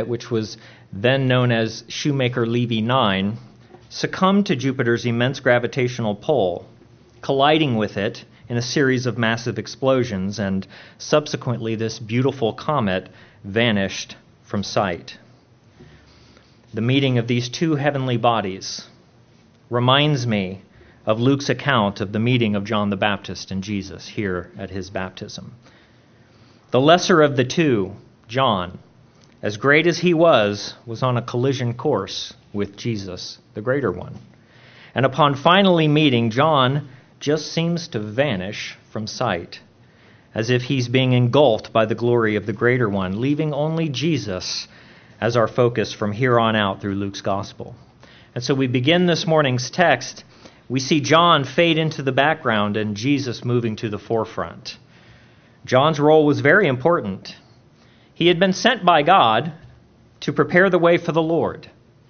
comet, which was then known as Shoemaker-Levy 9, succumbed to Jupiter's immense gravitational pull, colliding with it in a series of massive explosions, and subsequently this beautiful comet vanished from sight. The meeting of these two heavenly bodies reminds me of Luke's account of the meeting of John the Baptist and Jesus here at his baptism. The lesser of the two, John, as great as he was on a collision course with Jesus, the greater one. And upon finally meeting, John just seems to vanish from sight, as if he's being engulfed by the glory of the greater one, leaving only Jesus as our focus from here on out through Luke's gospel. And so we begin this morning's text. We see John fade into the background and Jesus moving to the forefront. John's role was very important. He had been sent by God to prepare the way for the Lord.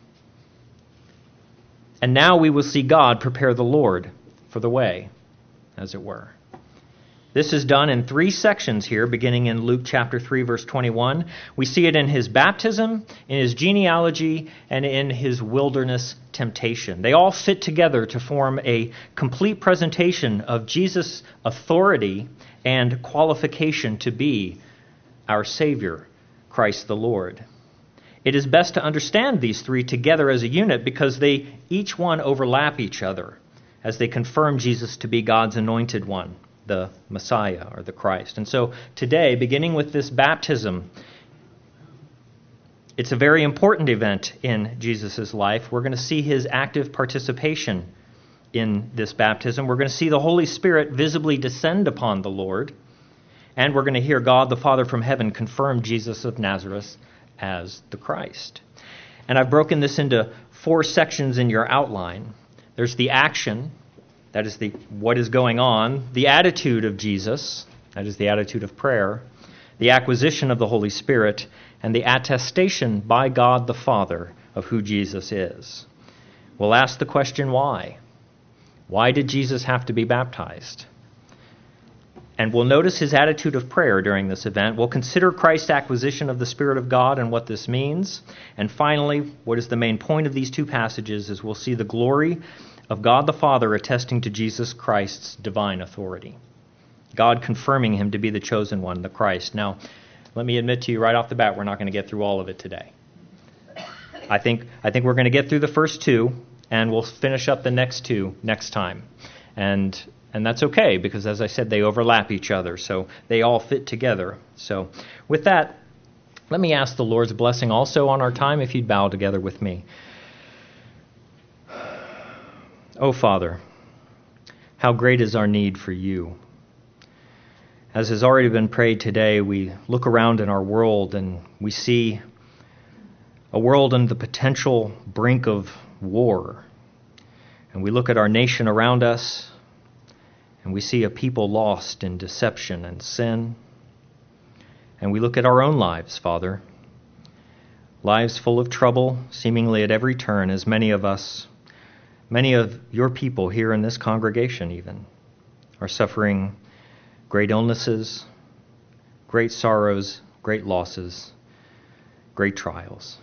And now we will see God prepare the Lord for the way, as it were. This is done in 3 sections here, beginning in Luke chapter 3, verse 21. We see it in his baptism, in his genealogy, and in his wilderness temptation. They all fit together to form a complete presentation of Jesus' authority and qualification to be our Savior, Christ the Lord. It is best to understand these 3 together as a unit because they each one overlap each other as they confirm Jesus to be God's anointed one, the Messiah or the Christ. And so today, beginning with this baptism, it's a very important event in Jesus' life. We're going to see his active participation in this baptism. We're going to see the Holy Spirit visibly descend upon the Lord. And we're going to hear God the Father from heaven confirm Jesus of Nazareth as the Christ. And I've broken this into 4 sections in your outline. There's the action, that is what is going on, the attitude of Jesus, that is the attitude of prayer, the acquisition of the Holy Spirit, and the attestation by God the Father of who Jesus is. We'll ask the question, why? Why did Jesus have to be baptized? And we'll notice his attitude of prayer during this event. We'll consider Christ's acquisition of the Spirit of God and what this means. And finally, what is the main point of these 2 passages is we'll see the glory of God the Father attesting to Jesus Christ's divine authority. God confirming him to be the chosen one, the Christ. Now, let me admit to you right off the bat, we're not going to get through all of it today. I think we're going to get through the first 2, and we'll finish up the next 2 next time. And that's okay, because as I said, they overlap each other, so they all fit together. So with that, let me ask the Lord's blessing also on our time, if you'd bow together with me. Oh, Father, how great is our need for you. As has already been prayed today, we look around in our world and we see a world on the potential brink of war. And we look at our nation around us and we see a people lost in deception and sin. And we look at our own lives, Father, lives full of trouble, seemingly at every turn, as many of your people here in this congregation even, are suffering great illnesses, great sorrows, great losses, great trials.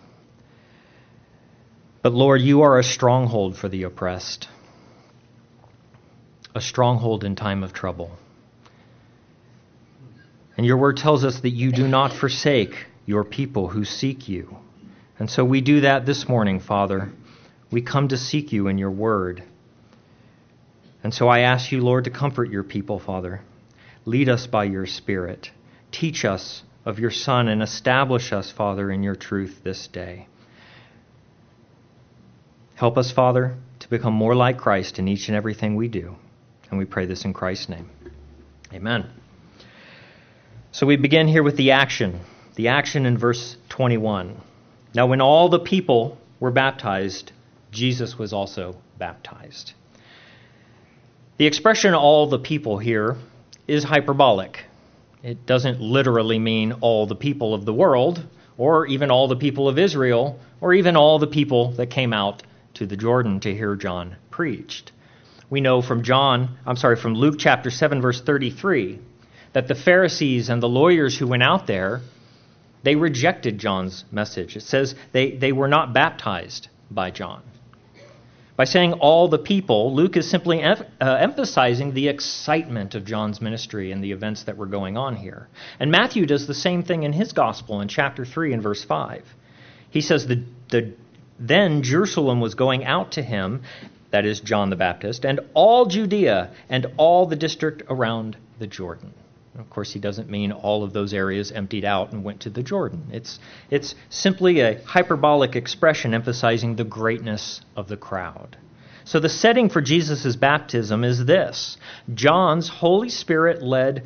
But Lord, you are a stronghold for the oppressed, a stronghold in time of trouble. And your word tells us that you do not forsake your people who seek you. And so we do that this morning, Father. We come to seek you in your word. And so I ask you, Lord, to comfort your people, Father. Lead us by your Spirit. Teach us of your Son and establish us, Father, in your truth this day. Help us, Father, to become more like Christ in each and everything we do. And we pray this in Christ's name. Amen. So we begin here with the action in verse 21. Now, when all the people were baptized, Jesus was also baptized. The expression all the people here is hyperbolic. It doesn't literally mean all the people of the world, or even all the people of Israel, or even all the people that came out to the Jordan to hear John preached. We know from Luke chapter 7, verse 33, that the Pharisees and the lawyers who went out there They rejected John's message. It says they were not baptized by John. By saying all the people, Luke is simply emphasizing the excitement of John's ministry and the events that were going on here. And Matthew does the same thing in his gospel in chapter 3 and verse 5. He says, Then Jerusalem was going out to him, that is John the Baptist, and all Judea and all the district around the Jordan. And of course, he doesn't mean all of those areas emptied out and went to the Jordan. It's simply a hyperbolic expression emphasizing the greatness of the crowd. So the setting for Jesus' baptism is this. John's Holy Spirit-led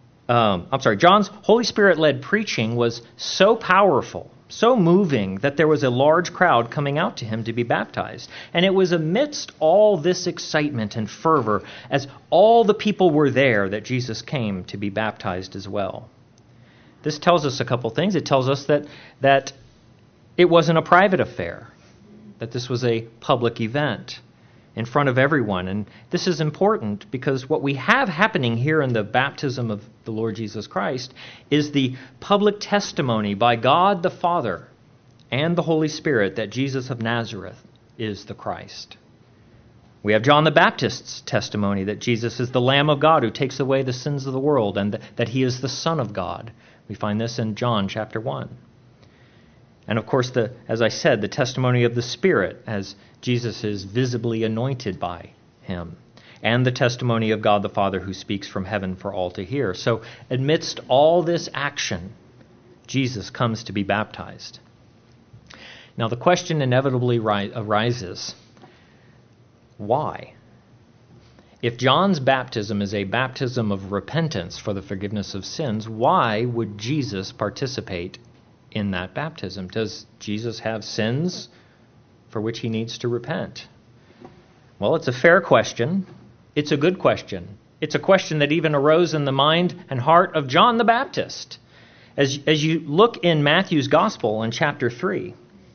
preaching was so powerful, so moving, that there was a large crowd coming out to him to be baptized. And it was amidst all this excitement and fervor, as all the people were there, that Jesus came to be baptized as well. This tells us a couple things. It tells us that it wasn't a private affair, that this was a public event in front of everyone. And this is important because what we have happening here in the baptism of the Lord Jesus Christ is the public testimony by God the Father and the Holy Spirit that Jesus of Nazareth is the Christ. We have John the Baptist's testimony that Jesus is the Lamb of God who takes away the sins of the world, and that he is the Son of God. We find this in John chapter 1. And of course, as I said, the testimony of the Spirit as Jesus is visibly anointed by him, and the testimony of God the Father who speaks from heaven for all to hear. So amidst all this action, Jesus comes to be baptized. Now the question inevitably arises, why? If John's baptism is a baptism of repentance for the forgiveness of sins, why would Jesus participate in that baptism? Does Jesus have sins for which he needs to repent? Well, it's a fair question. It's a good question. It's a question that even arose in the mind and heart of John the Baptist. As you look in Matthew's Gospel in chapter 3,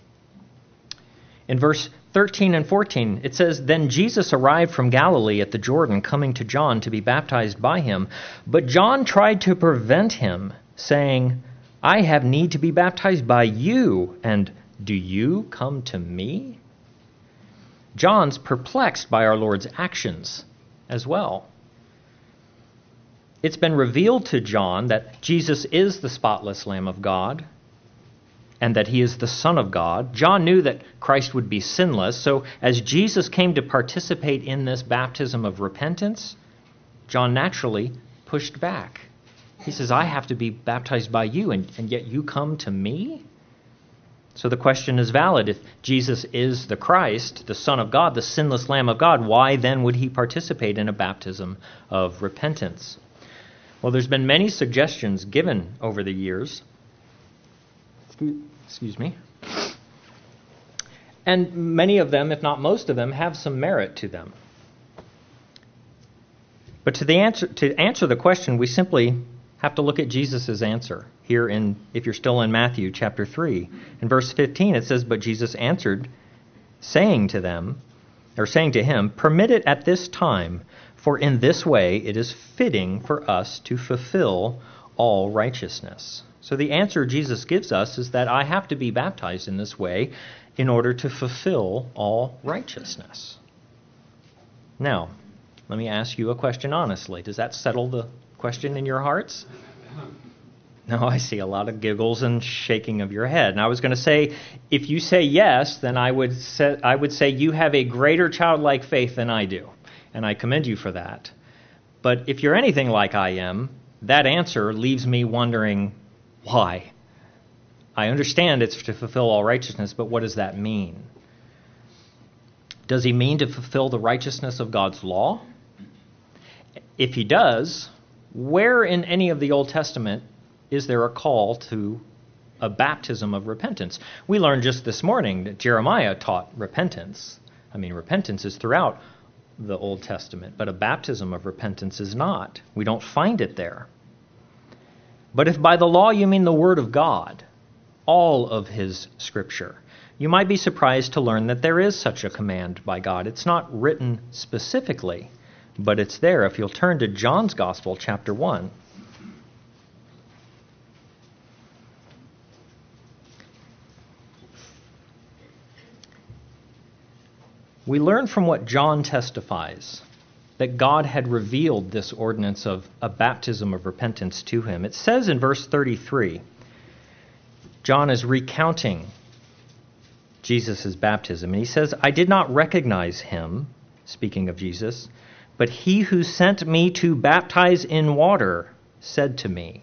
in verse 13 and 14, it says, Then Jesus arrived from Galilee at the Jordan, coming to John to be baptized by him. But John tried to prevent him, saying, I have need to be baptized by you, and do you come to me? John's perplexed by our Lord's actions as well. It's been revealed to John that Jesus is the spotless Lamb of God and that he is the Son of God. John knew that Christ would be sinless, so as Jesus came to participate in this baptism of repentance, John naturally pushed back. He says, I have to be baptized by you, and yet you come to me? So the question is valid. If Jesus is the Christ, the Son of God, the sinless Lamb of God, why then would he participate in a baptism of repentance? Well, there's been many suggestions given over the years. Excuse me. And many of them, if not most of them, have some merit to them. But to answer the question, we simply have to look at Jesus' answer here if you're still in Matthew chapter 3. In verse 15 it says, But Jesus answered, saying to him, Permit it at this time, for in this way it is fitting for us to fulfill all righteousness. So the answer Jesus gives us is that I have to be baptized in this way in order to fulfill all righteousness. Now, let me ask you a question honestly. Does that settle the question in your hearts? No, I see a lot of giggles and shaking of your head. And I was going to say, if you say yes, then I would say you have a greater childlike faith than I do. And I commend you for that. But if you're anything like I am, that answer leaves me wondering why. I understand it's to fulfill all righteousness, but what does that mean? Does he mean to fulfill the righteousness of God's law? If he does, where in any of the Old Testament is there a call to a baptism of repentance? We learned just this morning that Jeremiah taught repentance. Repentance is throughout the Old Testament, but a baptism of repentance is not. We don't find it there. But if by the law you mean the Word of God, all of his Scripture, you might be surprised to learn that there is such a command by God. It's not written specifically, but it's there. If you'll turn to John's Gospel, chapter 1. we learn from what John testifies that God had revealed this ordinance of a baptism of repentance to him. It says in verse 33, John is recounting Jesus' baptism, and he says, I did not recognize him, speaking of Jesus, but he who sent me to baptize in water said to me,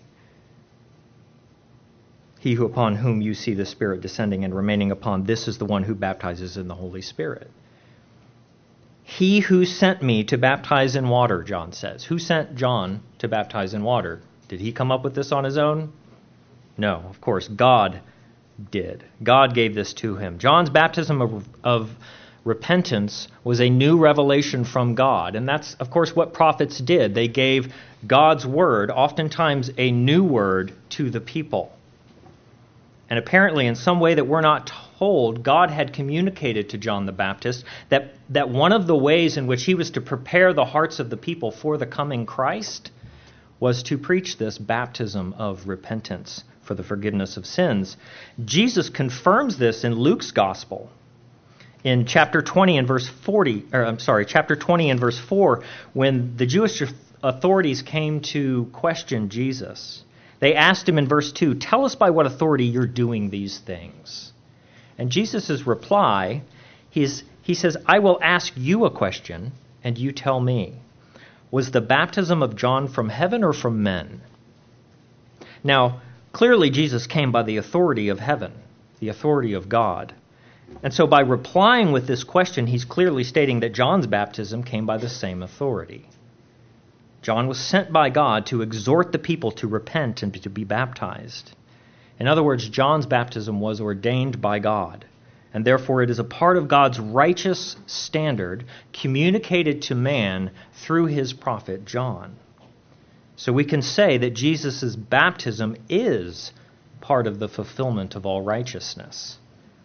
he who upon whom you see the Spirit descending and remaining upon, this is the one who baptizes in the Holy Spirit. He who sent me to baptize in water, John says. Who sent John to baptize in water? Did he come up with this on his own? No, of course, God did. God gave this to him. John's baptism of repentance was a new revelation from God. And that's, of course, what prophets did. They gave God's word, oftentimes a new word, to the people. And apparently, in some way that we're not told, God had communicated to John the Baptist that one of the ways in which he was to prepare the hearts of the people for the coming Christ was to preach this baptism of repentance for the forgiveness of sins. Jesus confirms this in Luke's gospel in chapter 20 and verse 4, when the Jewish authorities came to question Jesus. They asked him in verse 2, tell us by what authority you're doing these things. And Jesus' reply, he says, I will ask you a question, and you tell me. Was the baptism of John from heaven or from men? Now, clearly Jesus came by the authority of heaven, the authority of God. And so by replying with this question, he's clearly stating that John's baptism came by the same authority. John was sent by God to exhort the people to repent and to be baptized. In other words, John's baptism was ordained by God, and therefore it is a part of God's righteous standard communicated to man through his prophet John. So we can say that Jesus' baptism is part of the fulfillment of all righteousness,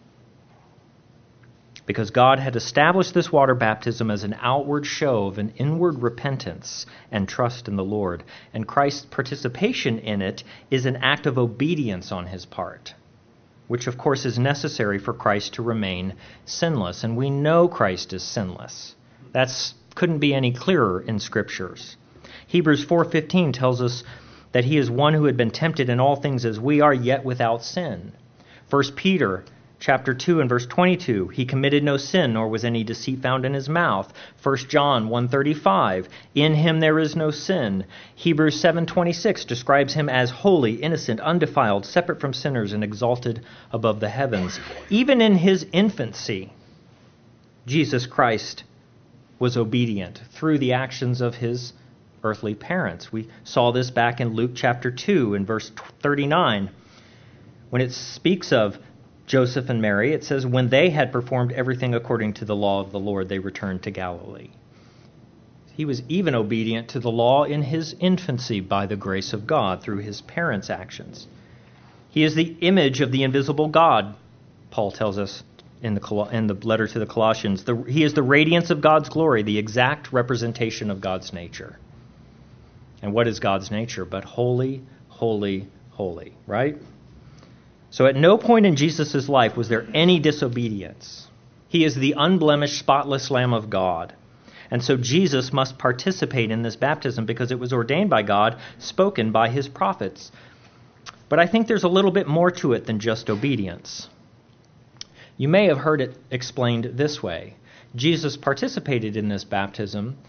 because God had established this water baptism as an outward show of an inward repentance and trust in the Lord. And Christ's participation in it is an act of obedience on his part, which of course is necessary for Christ to remain sinless. And we know Christ is sinless. That couldn't be any clearer in Scriptures. Hebrews 4:15 tells us that he is one who had been tempted in all things as we are, yet without sin. 1 Peter Chapter 2 and verse 22, he committed no sin, nor was any deceit found in his mouth. 1 John 1:35, in him there is no sin. Hebrews 7:26 describes him as holy, innocent, undefiled, separate from sinners, and exalted above the heavens. Even in his infancy, Jesus Christ was obedient through the actions of his earthly parents. We saw this back in Luke chapter 2 and verse 39, when it speaks of Joseph and Mary. It says, when they had performed everything according to the law of the Lord, they returned to Galilee. He was even obedient to the law in his infancy by the grace of God through his parents' actions. He is the image of the invisible God, Paul tells us in the letter to the Colossians. He is the radiance of God's glory, the exact representation of God's nature. And what is God's nature but holy, holy, holy, right? So at no point in Jesus' life was there any disobedience. He is the unblemished, spotless Lamb of God. And so Jesus must participate in this baptism because it was ordained by God, spoken by his prophets. But I think there's a little bit more to it than just obedience. You may have heard it explained this way. Jesus participated in this baptism.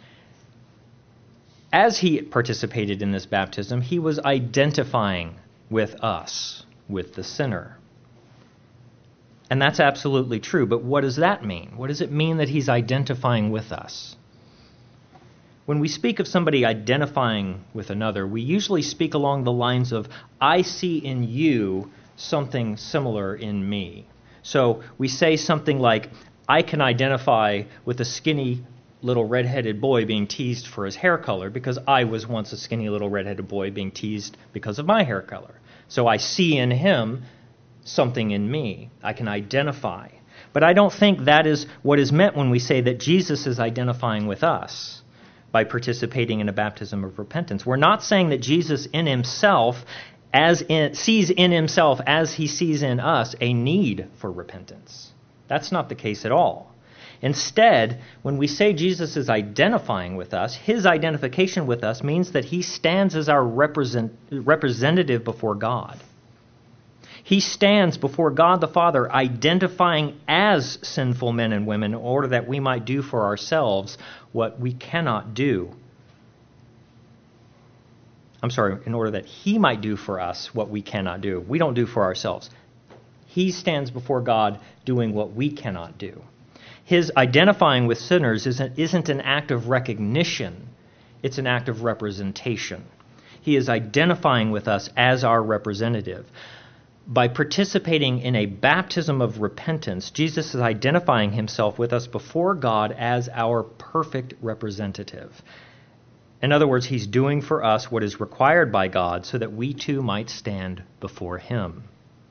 As he participated in this baptism, he was identifying with us, with the sinner. And that's absolutely true, but what does that mean? What does it mean that he's identifying with us? When we speak of somebody identifying with another, we usually speak along the lines of, I see in you something similar in me. So we say something like, I can identify with a skinny little redheaded boy being teased for his hair color because I was once a skinny little redheaded boy being teased because of my hair color. So I see in him something in me. I can identify. But I don't think that is what is meant when we say that Jesus is identifying with us by participating in a baptism of repentance. We're not saying that Jesus in himself sees in himself as he sees in us a need for repentance. That's not the case at all. Instead, when we say Jesus is identifying with us, his identification with us means that he stands as our representative before God. He stands before God the Father, identifying as sinful men and women in order that we might do for ourselves what we cannot do. In order that he might do for us what we cannot do. We don't do for ourselves. He stands before God doing what we cannot do. His identifying with sinners isn't an act of recognition. It's an act of representation. He is identifying with us as our representative. By participating in a baptism of repentance, Jesus is identifying himself with us before God as our perfect representative. In other words, he's doing for us what is required by God so that we too might stand before him.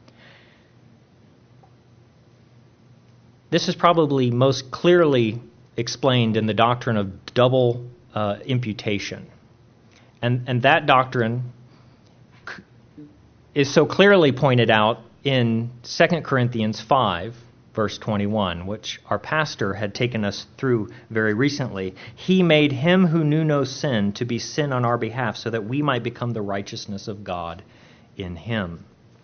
This is probably most clearly explained in the doctrine of double imputation. And that doctrine is so clearly pointed out in 2 Corinthians 5, verse 21, which our pastor had taken us through very recently. He made him who knew no sin to be sin on our behalf so that we might become the righteousness of God in him.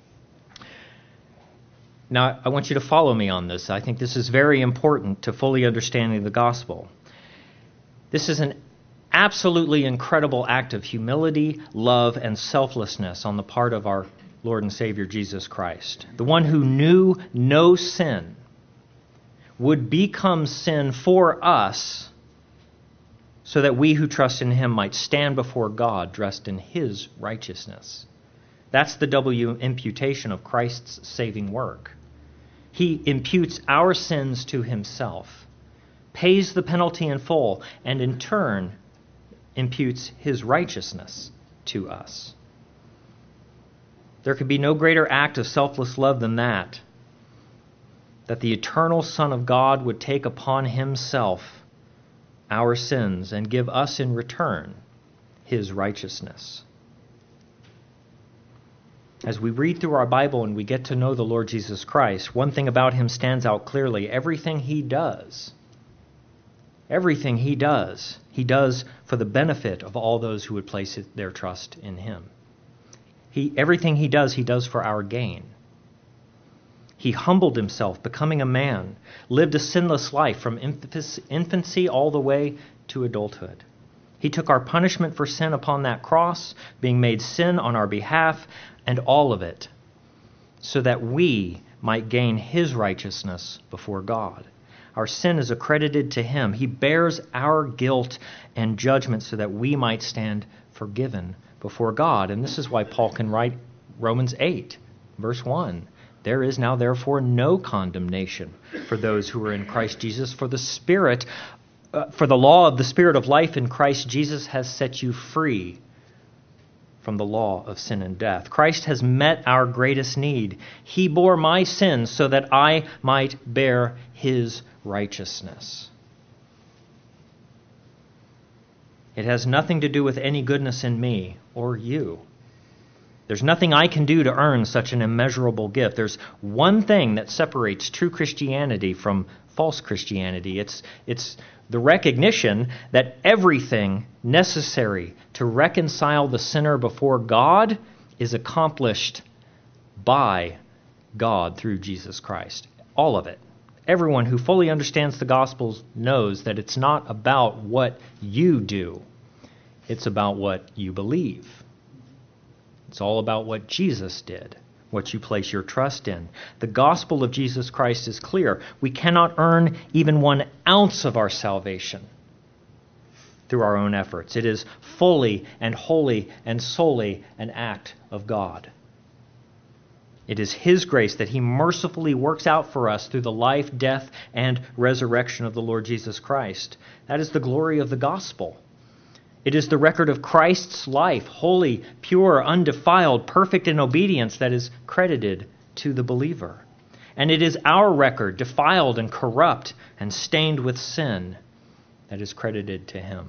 Now, I want you to follow me on this. I think this is very important to fully understanding the gospel. This is an absolutely incredible act of humility, love, and selflessness on the part of our Lord and Savior Jesus Christ. The one who knew no sin would become sin for us so that we who trust in him might stand before God dressed in his righteousness. That's the double imputation of Christ's saving work. He imputes our sins to himself, pays the penalty in full, and in turn imputes his righteousness to us. There could be no greater act of selfless love than that the eternal Son of God would take upon himself our sins and give us in return his righteousness. As we read through our Bible and we get to know the Lord Jesus Christ, one thing about him stands out clearly. Everything he does he does for the benefit of all those who would place their trust in him. Everything he does for our gain. He humbled himself, becoming a man, lived a sinless life from infancy all the way to adulthood. He took our punishment for sin upon that cross, being made sin on our behalf, and all of it, so that we might gain his righteousness before God. Our sin is accredited to him. He bears our guilt and judgment so that we might stand forgiven before God. And this is why Paul can write Romans 8, verse 1. There is now therefore no condemnation for those who are in Christ Jesus, for the law of the Spirit of life in Christ Jesus has set you free from the law of sin and death. Christ has met our greatest need. He bore my sins so that I might bear his righteousness. It has nothing to do with any goodness in me or you. There's nothing I can do to earn such an immeasurable gift. There's one thing that separates true Christianity from false Christianity. It's the recognition that everything necessary to reconcile the sinner before God is accomplished by God through Jesus Christ. All of it. Everyone who fully understands the Gospels knows that it's not about what you do. It's about what you believe. It's all about what Jesus did, what you place your trust in. The gospel of Jesus Christ is clear. We cannot earn even 1 ounce of our salvation through our own efforts. It is fully and wholly and solely an act of God. It is his grace that he mercifully works out for us through the life, death, and resurrection of the Lord Jesus Christ. That is the glory of the gospel. It is the record of Christ's life, holy, pure, undefiled, perfect in obedience, that is credited to the believer. And it is our record, defiled and corrupt and stained with sin, that is credited to him.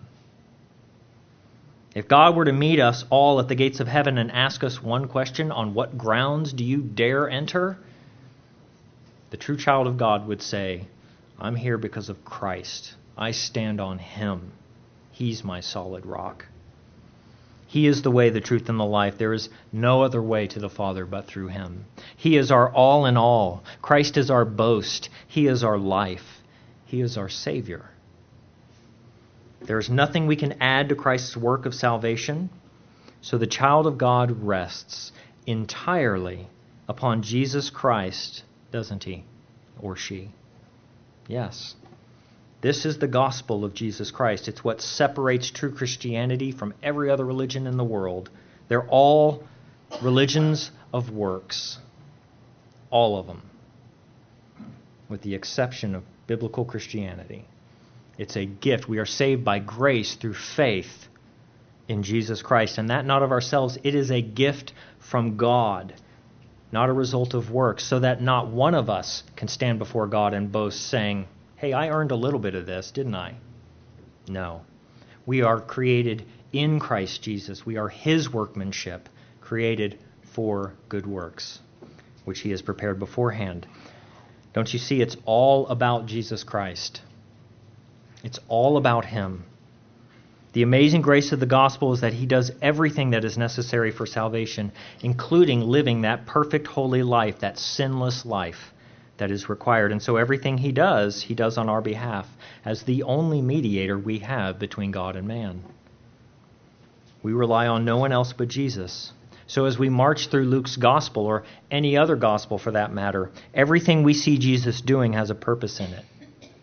If God were to meet us all at the gates of heaven and ask us one question, on what grounds do you dare enter? The true child of God would say, I'm here because of Christ. I stand on him. He's my solid rock. He is the way, the truth, and the life. There is no other way to the Father but through him. He is our all in all. Christ is our boast. He is our life. He is our Savior. There is nothing we can add to Christ's work of salvation. So the child of God rests entirely upon Jesus Christ, doesn't he? Or she? Yes. This is the gospel of Jesus Christ. It's what separates true Christianity from every other religion in the world. They're all religions of works. All of them. With the exception of biblical Christianity. It's a gift. We are saved by grace through faith in Jesus Christ. And that not of ourselves. It is a gift from God, not a result of works, so that not one of us can stand before God and boast, saying, hey, I earned a little bit of this, didn't I? No. We are created in Christ Jesus. We are his workmanship, created for good works, which he has prepared beforehand. Don't you see? It's all about Jesus Christ. It's all about him. The amazing grace of the gospel is that he does everything that is necessary for salvation, including living that perfect, holy life, that sinless life that is required. And so everything he does on our behalf as the only mediator we have between God and man. We rely on no one else but Jesus. So as we march through Luke's gospel, or any other gospel for that matter, everything we see Jesus doing has a purpose in it.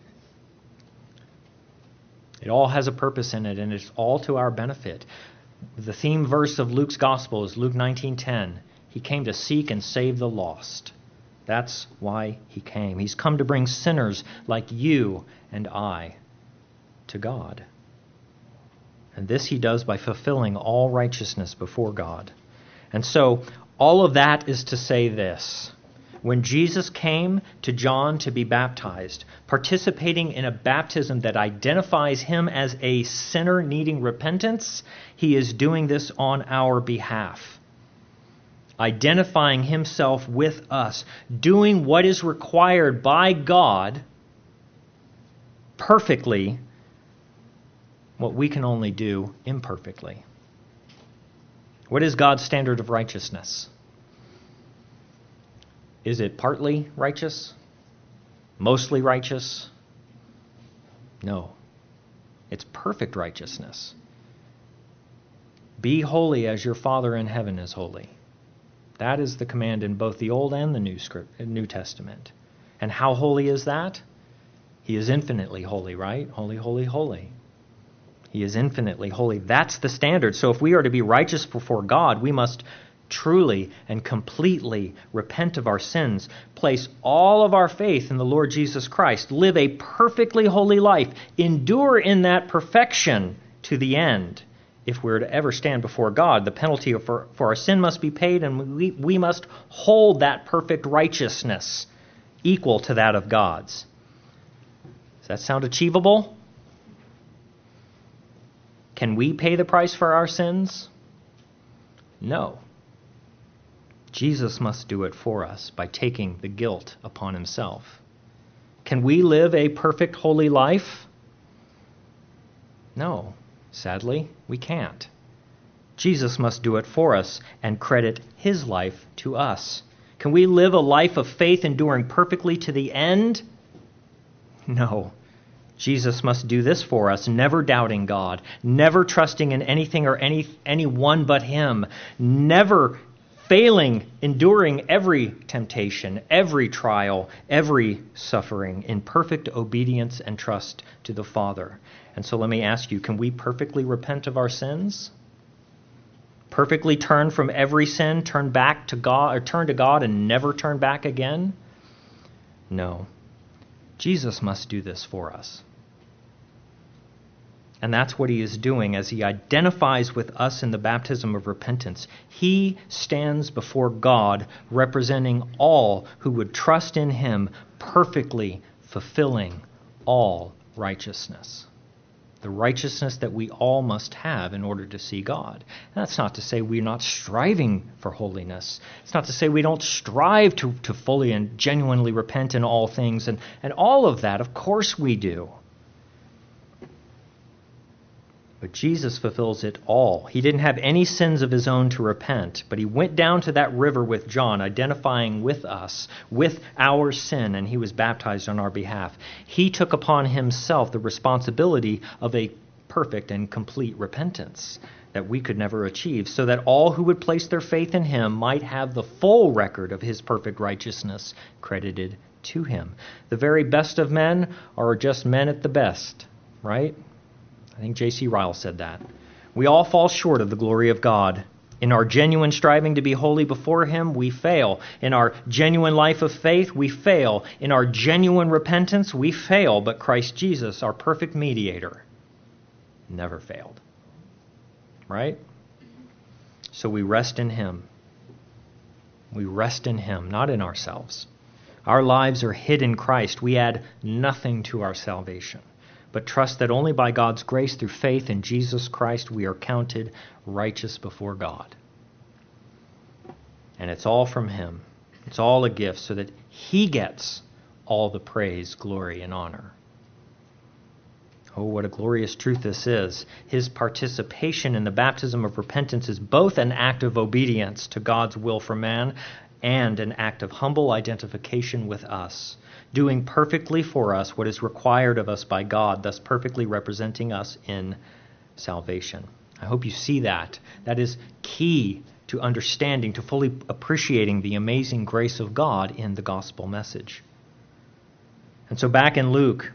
It all has a purpose in it, and it's all to our benefit. The theme verse of Luke's gospel is Luke 19:10. He came to seek and save the lost. That's why he came. He's come to bring sinners like you and I to God. And this he does by fulfilling all righteousness before God. And so, all of that is to say this. When Jesus came to John to be baptized, participating in a baptism that identifies him as a sinner needing repentance, he is doing this on our behalf. Identifying himself with us, doing what is required by God perfectly, what we can only do imperfectly. What is God's standard of righteousness? Is it partly righteous? Mostly righteous? No. It's perfect righteousness. Be holy as your Father in heaven is holy. That is the command in both the Old and the New Testament. And how holy is that? He is infinitely holy, right? Holy, holy, holy. He is infinitely holy. That's the standard. So if we are to be righteous before God, we must truly and completely repent of our sins, place all of our faith in the Lord Jesus Christ, live a perfectly holy life, endure in that perfection to the end. If we're to ever stand before God, the penalty for our sin must be paid, and we must hold that perfect righteousness equal to that of God's. Does that sound achievable? Can we pay the price for our sins? No. Jesus must do it for us by taking the guilt upon himself. Can we live a perfect, holy life? No. Sadly, we can't. Jesus must do it for us and credit his life to us. Can we live a life of faith enduring perfectly to the end? No. Jesus must do this for us, never doubting God, never trusting in anything or anyone but him, never failing, enduring every temptation, every trial, every suffering in perfect obedience and trust to the Father. And so let me ask you, can we perfectly repent of our sins? Perfectly turn from every sin, turn back to God, or turn to God and never turn back again? No. Jesus must do this for us. And that's what he is doing as he identifies with us in the baptism of repentance. He stands before God representing all who would trust in him, perfectly fulfilling all righteousness. the righteousness that we all must have in order to see God. And that's not to say we're not striving for holiness. It's not to say we don't strive to fully and genuinely repent in all things, and all of that, of course we do. But Jesus fulfills it all. He didn't have any sins of his own to repent, but he went down to that river with John, identifying with us, with our sin, and he was baptized on our behalf. He took upon himself the responsibility of a perfect and complete repentance that we could never achieve, so that all who would place their faith in him might have the full record of his perfect righteousness credited to him. The very best of men are just men at the best, right? I think J.C. Ryle said that. We all fall short of the glory of God. In our genuine striving to be holy before him, we fail. In our genuine life of faith, we fail. In our genuine repentance, we fail. But Christ Jesus, our perfect mediator, never failed. Right? So we rest in him. We rest in him, not in ourselves. Our lives are hid in Christ. We add nothing to our salvation, but trust that only by God's grace through faith in Jesus Christ we are counted righteous before God. And it's all from him. It's all a gift so that he gets all the praise, glory, and honor. Oh, what a glorious truth this is. His participation in the baptism of repentance is both an act of obedience to God's will for man and an act of humble identification with us, doing perfectly for us what is required of us by God, thus perfectly representing us in salvation. I hope you see that. That is key to understanding, to fully appreciating the amazing grace of God in the gospel message. And so back in Luke,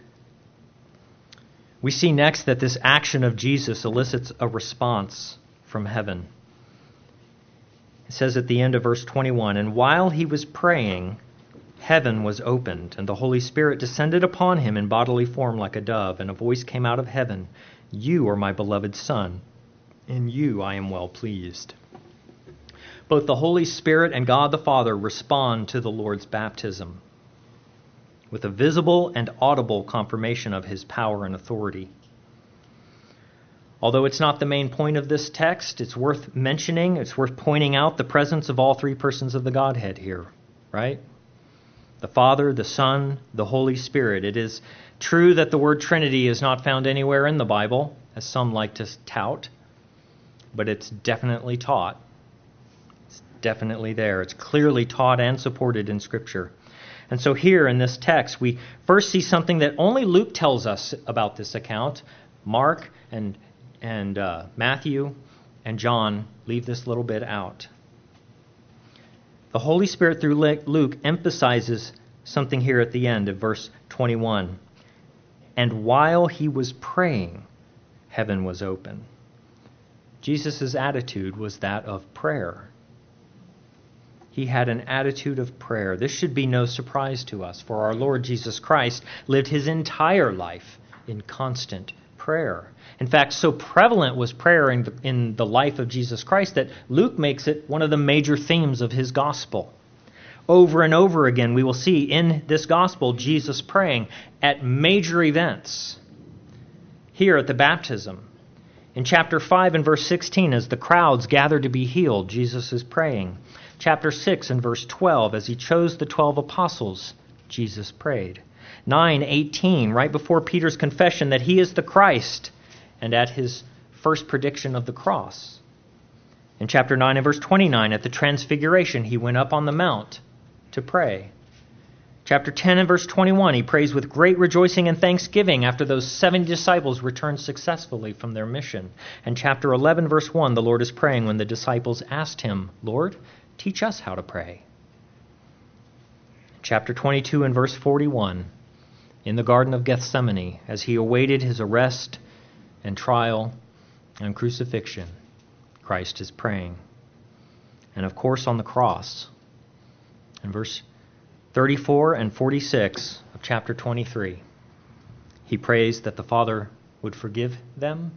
we see next that this action of Jesus elicits a response from heaven. It says at the end of verse 21, "And while he was praying, heaven was opened, and the Holy Spirit descended upon him in bodily form like a dove, and a voice came out of heaven, 'You are my beloved Son, in you I am well pleased.'" Both the Holy Spirit and God the Father respond to the Lord's baptism with a visible and audible confirmation of his power and authority. Although it's not the main point of this text, it's worth mentioning, it's worth pointing out the presence of all three persons of the Godhead here, right? The Father, the Son, the Holy Spirit. It is true that the word Trinity is not found anywhere in the Bible, as some like to tout, but it's definitely taught. It's definitely there. It's clearly taught and supported in Scripture. And so here in this text, we first see something that only Luke tells us about this account. Mark and Matthew and John leave this little bit out. The Holy Spirit through Luke emphasizes something here at the end of verse 21. "And while he was praying, heaven was open." Jesus' attitude was that of prayer. He had an attitude of prayer. This should be no surprise to us, for our Lord Jesus Christ lived his entire life in constant prayer. In fact, so prevalent was prayer in the life of Jesus Christ that Luke makes it one of the major themes of his gospel. Over and over again, we will see in this gospel Jesus praying at major events. Here at the baptism. In chapter 5 and verse 16, as the crowds gather to be healed, Jesus is praying. Chapter 6 and verse 12, as he chose the 12 apostles, Jesus prayed. 9:18, right before Peter's confession that he is the Christ, and at his first prediction of the cross. In chapter 9 and verse 29, at the transfiguration, he went up on the mount to pray. Chapter 10 and verse 21, he prays with great rejoicing and thanksgiving after those 70 disciples returned successfully from their mission. And chapter 11 verse 1, the Lord is praying when the disciples asked him, "Lord, teach us how to pray." Chapter 22 and verse 41, in the Garden of Gethsemane, as he awaited his arrest and trial and crucifixion, Christ is praying. And of course on the cross, in verse 34 and 46 of chapter 23, he prays that the Father would forgive them.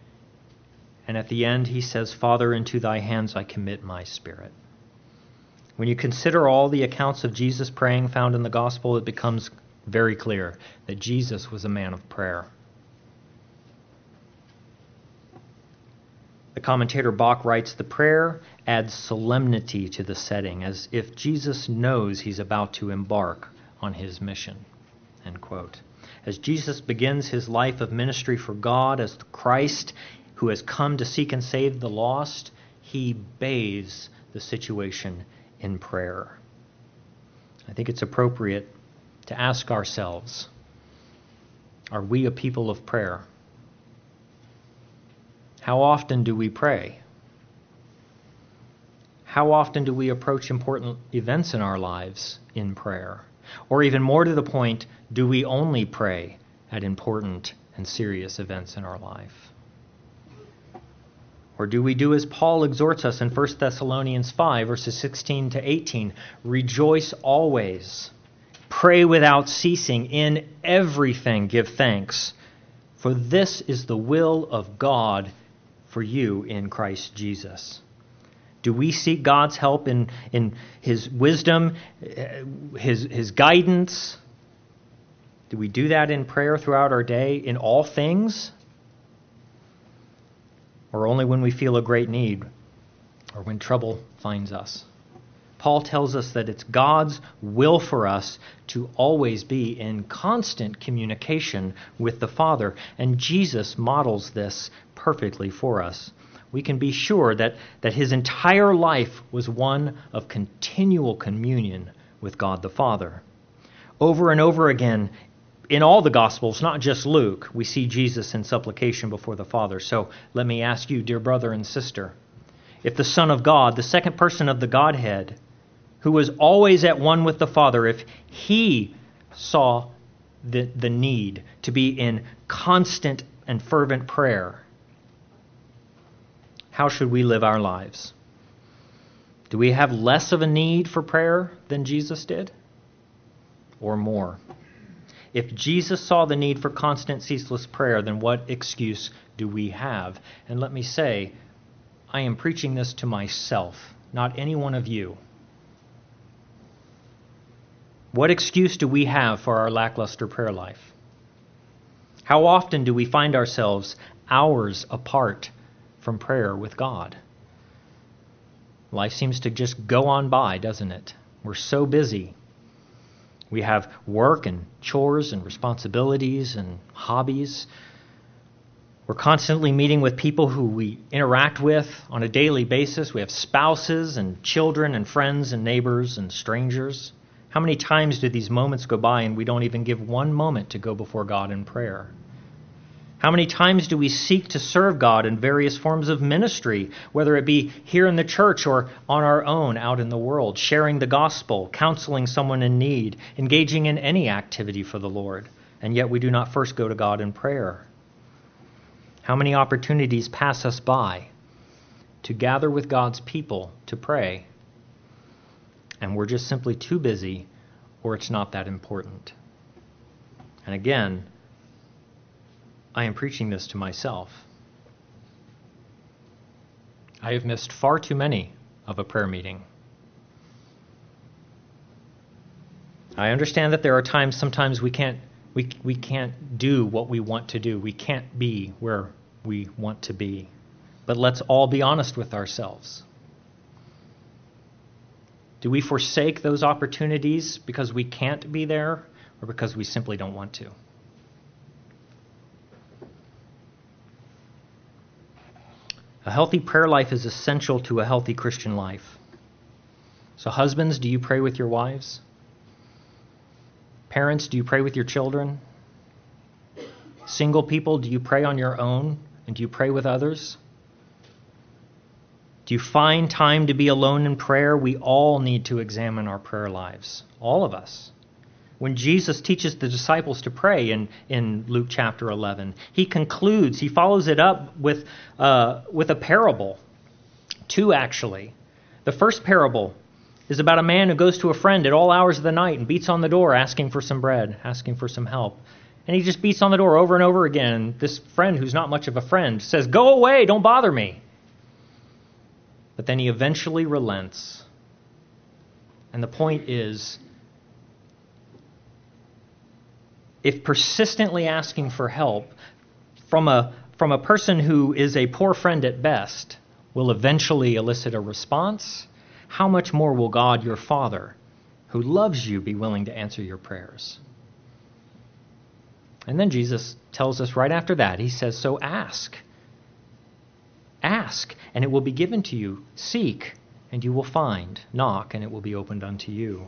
And at the end he says, "Father, into thy hands I commit my spirit." When you consider all the accounts of Jesus praying found in the gospel, it becomes very clear that Jesus was a man of prayer. The commentator Bach writes, the prayer adds solemnity to the setting, as if Jesus knows he's about to embark on his mission. End quote. As Jesus begins his life of ministry for God as the Christ who has come to seek and save the lost, he bathes the situation in prayer. I think it's appropriate to ask ourselves, are we a people of prayer? How often do we pray? How often do we approach important events in our lives in prayer? Or even more to the point, do we only pray at important and serious events in our life? Or do we do as Paul exhorts us in 1 Thessalonians 5, verses 16 to 18, rejoice always, pray without ceasing, in everything give thanks, for this is the will of God for you in Christ Jesus. Do we seek God's help in his wisdom, his guidance? Do we do that in prayer throughout our day in all things? Or only when we feel a great need or when trouble finds us? Paul tells us that it's God's will for us to always be in constant communication with the Father, and Jesus models this perfectly for us. We can be sure that his entire life was one of continual communion with God the Father. Over and over again, in all the Gospels, not just Luke, we see Jesus in supplication before the Father. So let me ask you, dear brother and sister, if the Son of God, the second person of the Godhead, who was always at one with the Father, if he saw the need to be in constant and fervent prayer, how should we live our lives? Do we have less of a need for prayer than Jesus did? Or more? If Jesus saw the need for constant, ceaseless prayer, then what excuse do we have? And let me say, I am preaching this to myself, not any one of you. What excuse do we have for our lackluster prayer life? How often do we find ourselves hours apart from prayer with God? Life seems to just go on by, doesn't it? We're so busy. We have work and chores and responsibilities and hobbies. We're constantly meeting with people who we interact with on a daily basis. We have spouses and children and friends and neighbors and strangers. How many times do these moments go by and we don't even give one moment to go before God in prayer? How many times do we seek to serve God in various forms of ministry, whether it be here in the church or on our own out in the world, sharing the gospel, counseling someone in need, engaging in any activity for the Lord, and yet we do not first go to God in prayer? How many opportunities pass us by to gather with God's people to pray, and we're just simply too busy, or it's not that important? And again, I am preaching this to myself. I have missed far too many of a prayer meeting. I understand that there are times, sometimes we can't do what we want to do. We can't be where we want to be. But let's all be honest with ourselves. Do we forsake those opportunities because we can't be there or because we simply don't want to? A healthy prayer life is essential to a healthy Christian life. So husbands, do you pray with your wives? Parents, do you pray with your children? Single people, do you pray on your own? And do you pray with others? Do you find time to be alone in prayer? We all need to examine our prayer lives. All of us. When Jesus teaches the disciples to pray in Luke chapter 11, he follows it up with a parable. Two, actually. The first parable is about a man who goes to a friend at all hours of the night and beats on the door asking for some bread, asking for some help. And he just beats on the door over and over again. This friend, who's not much of a friend, says, "Go away, don't bother me." But then he eventually relents. And the point is, if persistently asking for help from from a person who is a poor friend at best will eventually elicit a response, how much more will God, your Father, who loves you, be willing to answer your prayers? And then Jesus tells us right after that, he says, so ask. Ask, and it will be given to you. Seek, and you will find. Knock, and it will be opened unto you.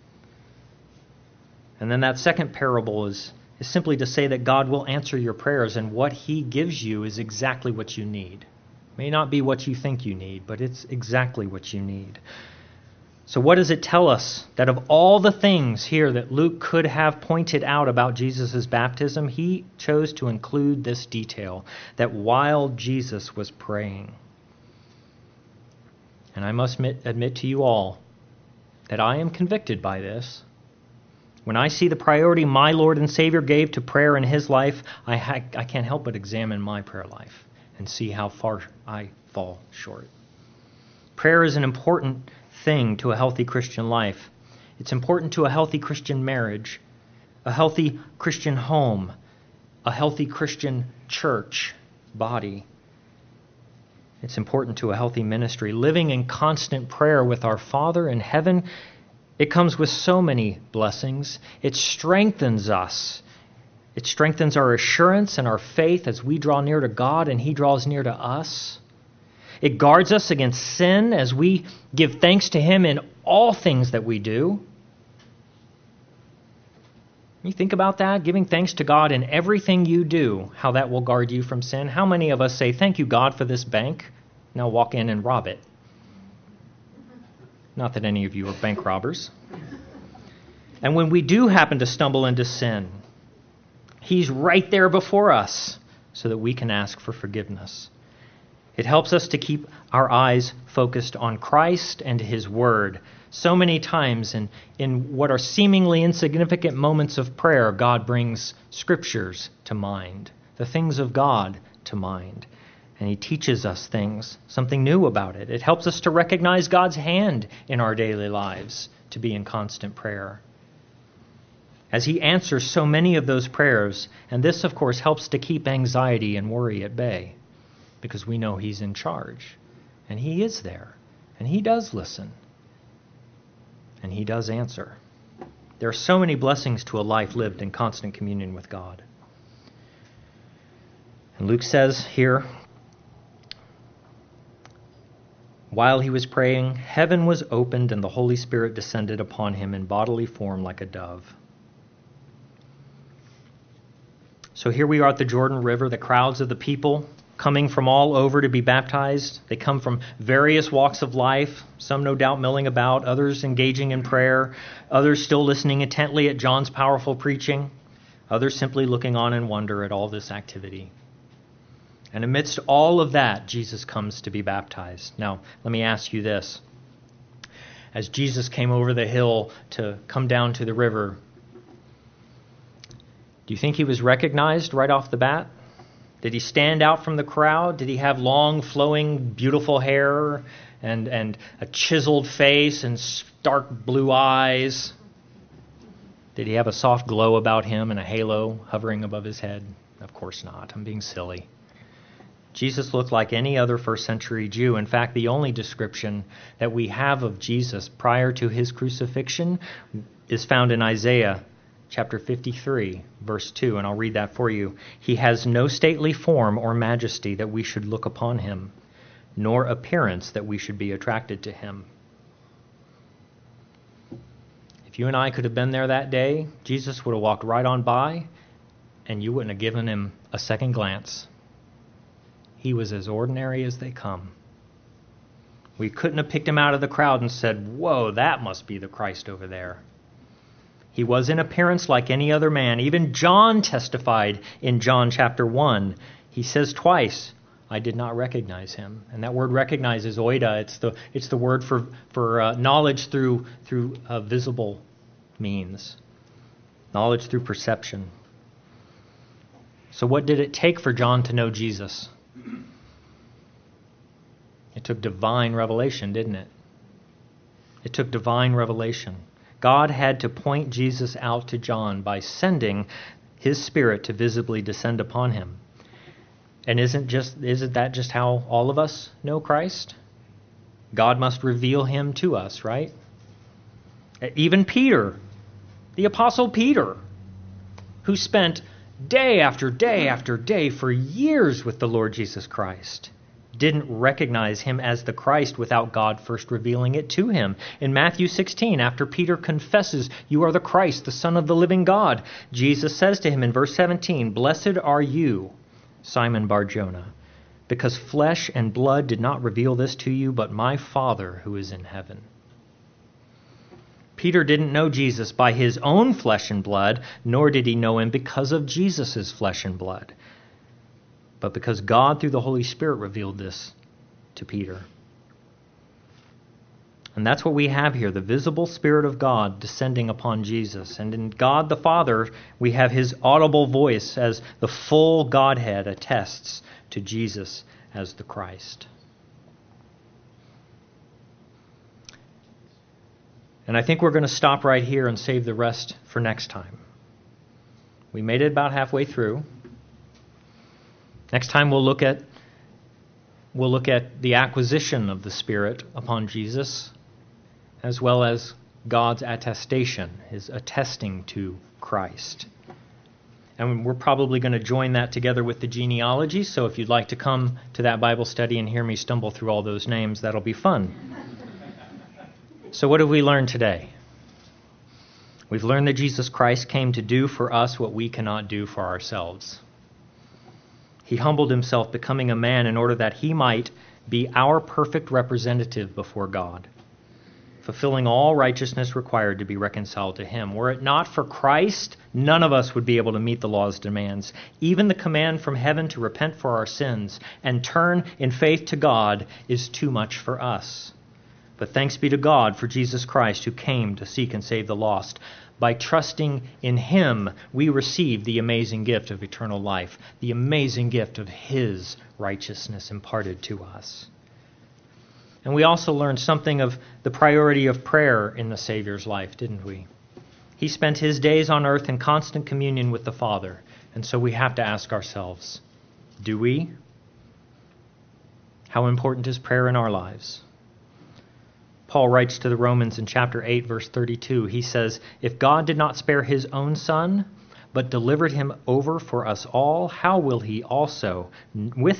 And then that second parable is simply to say that God will answer your prayers, and what he gives you is exactly what you need. It may not be what you think you need, but it's exactly what you need. So what does it tell us? That of all the things here that Luke could have pointed out about Jesus' baptism, he chose to include this detail, that while Jesus was praying. And I must admit to you all that I am convicted by this. When I see the priority my Lord and Savior gave to prayer in his life, I can't help but examine my prayer life and see how far I fall short. Prayer is an important thing to a healthy Christian life. It's important to a healthy Christian marriage, a healthy Christian home, a healthy Christian church body. It's important to a healthy ministry. Living in constant prayer with our Father in heaven, it comes with so many blessings. It strengthens us. It strengthens our assurance and our faith as we draw near to God and he draws near to us. It guards us against sin as we give thanks to him in all things that we do. You think about that, giving thanks to God in everything you do, how that will guard you from sin. How many of us say, thank you, God, for this bank? Now walk in and rob it. Not that any of you are bank robbers. And when we do happen to stumble into sin, he's right there before us so that we can ask for forgiveness. It helps us to keep our eyes focused on Christ and his word. So many times in what are seemingly insignificant moments of prayer, God brings scriptures to mind, the things of God to mind. And he teaches us things, something new about it. It helps us to recognize God's hand in our daily lives, to be in constant prayer. As he answers so many of those prayers, and this, of course, helps to keep anxiety and worry at bay, because we know he's in charge, and he is there, and he does listen, and he does answer. There are so many blessings to a life lived in constant communion with God. And Luke says here, while he was praying, heaven was opened and the Holy Spirit descended upon him in bodily form like a dove. So here we are at the Jordan River, the crowds of the people coming from all over to be baptized. They come from various walks of life, some no doubt milling about, others engaging in prayer, others still listening intently at John's powerful preaching, others simply looking on in wonder at all this activity. And amidst all of that, Jesus comes to be baptized. Now, let me ask you this. As Jesus came over the hill to come down to the river, do you think he was recognized right off the bat? Did he stand out from the crowd? Did he have long, flowing, beautiful hair and a chiseled face and dark blue eyes? Did he have a soft glow about him and a halo hovering above his head? Of course not. I'm being silly. Jesus looked like any other first century Jew. In fact, the only description that we have of Jesus prior to his crucifixion is found in Isaiah chapter 53, verse 2, and I'll read that for you. He has no stately form or majesty that we should look upon him, nor appearance that we should be attracted to him. If you and I could have been there that day, Jesus would have walked right on by, and you wouldn't have given him a second glance. He was as ordinary as they come. We couldn't have picked him out of the crowd and said, whoa, that must be the Christ over there. He was in appearance like any other man. Even John testified in John chapter 1. He says twice, I did not recognize him. And that word recognize is oida. It's the word for knowledge through visible means. Knowledge through perception. So what did it take for John to know Jesus? It took divine revelation, didn't it? It took divine revelation. God had to point Jesus out to John by sending his Spirit to visibly descend upon him. And isn't that just how all of us know Christ? God must reveal him to us, right? Even Peter, the Apostle Peter, who spent day after day after day for years with the Lord Jesus Christ, didn't recognize him as the Christ without God first revealing it to him. In Matthew 16, after Peter confesses, "You are the Christ, the Son of the living God," Jesus says to him in verse 17, "Blessed are you, Simon Bar-Jonah, because flesh and blood did not reveal this to you, but my Father who is in heaven." Peter didn't know Jesus by his own flesh and blood, nor did he know him because of Jesus' flesh and blood, but because God through the Holy Spirit revealed this to Peter. And that's what we have here, the visible Spirit of God descending upon Jesus. And in God the Father, we have his audible voice as the full Godhead attests to Jesus as the Christ. And I think we're going to stop right here and save the rest for next time. We made it about halfway through. Next time we'll look at the acquisition of the Spirit upon Jesus, as well as God's attestation, his attesting to Christ. And we're probably going to join that together with the genealogy, so if you'd like to come to that Bible study and hear me stumble through all those names, that'll be fun. So what have we learned today? We've learned that Jesus Christ came to do for us what we cannot do for ourselves. He humbled himself, becoming a man in order that he might be our perfect representative before God, fulfilling all righteousness required to be reconciled to him. Were it not for Christ, none of us would be able to meet the law's demands. Even the command from heaven to repent for our sins and turn in faith to God is too much for us. But thanks be to God for Jesus Christ, who came to seek and save the lost. By trusting in him, we receive the amazing gift of eternal life, the amazing gift of his righteousness imparted to us. And we also learned something of the priority of prayer in the Savior's life, didn't we? He spent his days on earth in constant communion with the Father. And so we have to ask ourselves, do we? How important is prayer in our lives? Paul writes to the Romans in chapter 8, verse 32. He says, "If God did not spare his own Son, but delivered him over for us all, how will he not also with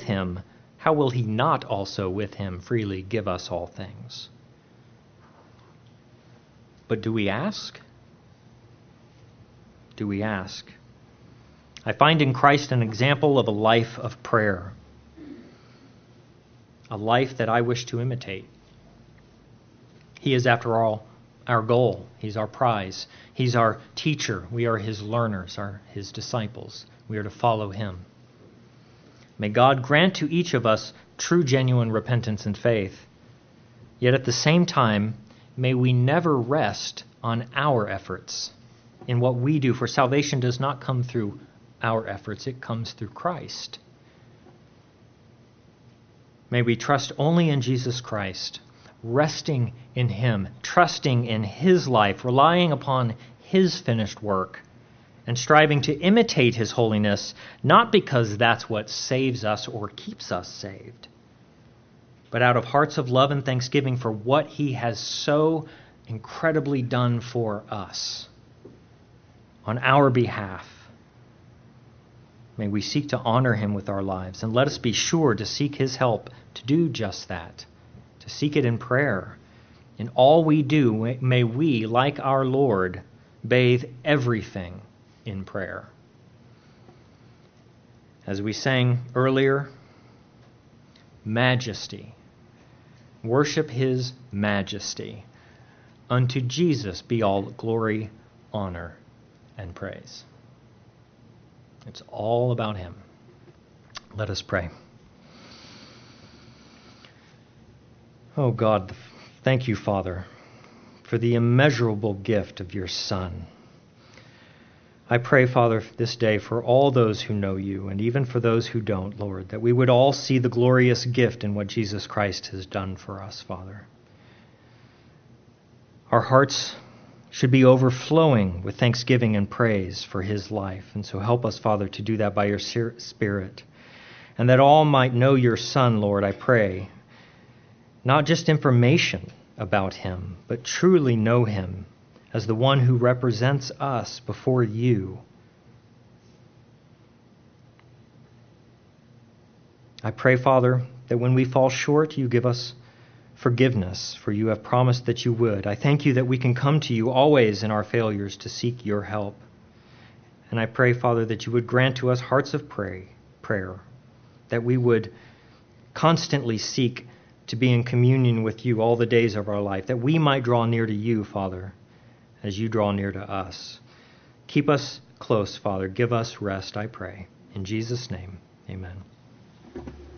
him freely give us all things?" But do we ask? Do we ask? I find in Christ an example of a life of prayer, a life that I wish to imitate. He is, after all, our goal. He's our prize. He's our teacher. We are his learners, his disciples. We are to follow him. May God grant to each of us true, genuine repentance and faith. Yet at the same time, may we never rest on our efforts in what we do, for salvation does not come through our efforts. It comes through Christ. May we trust only in Jesus Christ, resting in him, trusting in his life, relying upon his finished work, and striving to imitate his holiness, not because that's what saves us or keeps us saved, but out of hearts of love and thanksgiving for what he has so incredibly done for us on our behalf. May we seek to honor him with our lives, and let us be sure to seek his help to do just that, to seek it in prayer. In all we do, may we, like our Lord, bathe everything in prayer. As we sang earlier, majesty. Worship his majesty. Unto Jesus be all glory, honor, and praise. It's all about him. Let us pray. Oh God, thank you, Father, for the immeasurable gift of your Son. I pray, Father, this day for all those who know you, and even for those who don't, Lord, that we would all see the glorious gift in what Jesus Christ has done for us, Father. Our hearts should be overflowing with thanksgiving and praise for his life, and so help us, Father, to do that by your Spirit. and that all might know your Son, Lord, I pray. Not just information about him, but truly know him as the one who represents us before you. I pray, Father, that when we fall short, you give us forgiveness, for you have promised that you would. I thank you that we can come to you always in our failures to seek your help. And I pray, Father, that you would grant to us hearts of prayer, that we would constantly seek to be in communion with you all the days of our life, that we might draw near to you, Father, as you draw near to us. Keep us close, Father. Give us rest, I pray. In Jesus' name, amen.